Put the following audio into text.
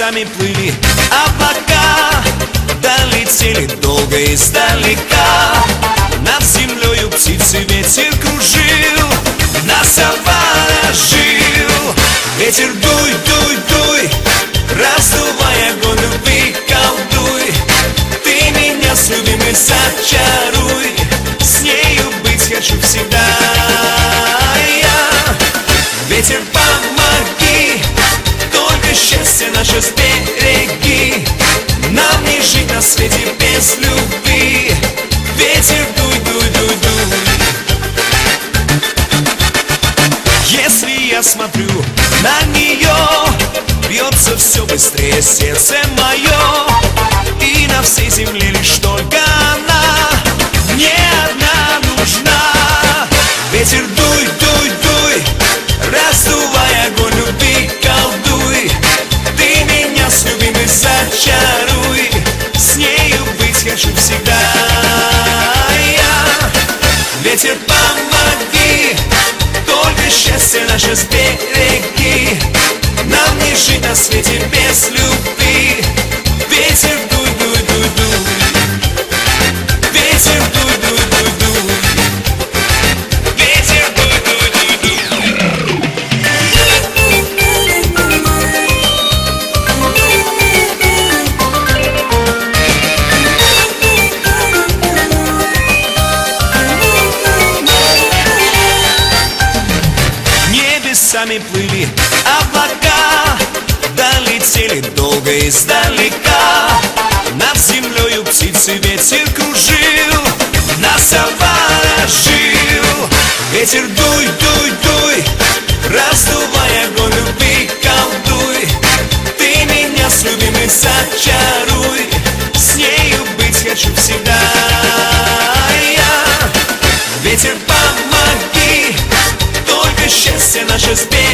небесами плыли облака, долетели долго издалека. Над землею птицы ветер кружил, нас обворожил. Ветер дуй, дуй, дуй, раздувай огонь любви, колдуй. Ты меня с любимой зачаруй, с нею быть хочу всегда я. Ветер, помоги, только счастье наше сбереги. Нам не жить на свете без любви. Ветер, дуй, дуй, дуй, дуй. Если я смотрю на нее, бьется все быстрее сердце мое. И на всей земле лишь только она мне одна нужна. Ветер, дуй, дуй, дуй, раздувай огонь любви, колдуй. Ты меня с любимой зачаруй, с нею быть хочу всегда я. Ветер, помоги, только счастье наше сбереги. Нам не жить на свете без любви. Ветер, дуй, дуй, дуй, дуй. Ветер, дуй, дуй, дуй, дуй. Ветер, дуй, дуй, дуй, дуй. Небесами плыли облака, долетели долго издалека. Над землею птицы ветер кружил, нас обворожил. Ветер, дуй, дуй, дуй, раздувай огонь любви, колдуй. Ты меня с любимой зачаруй, с нею быть хочу всегда я. Ветер, помоги, только счастье наше сбереги.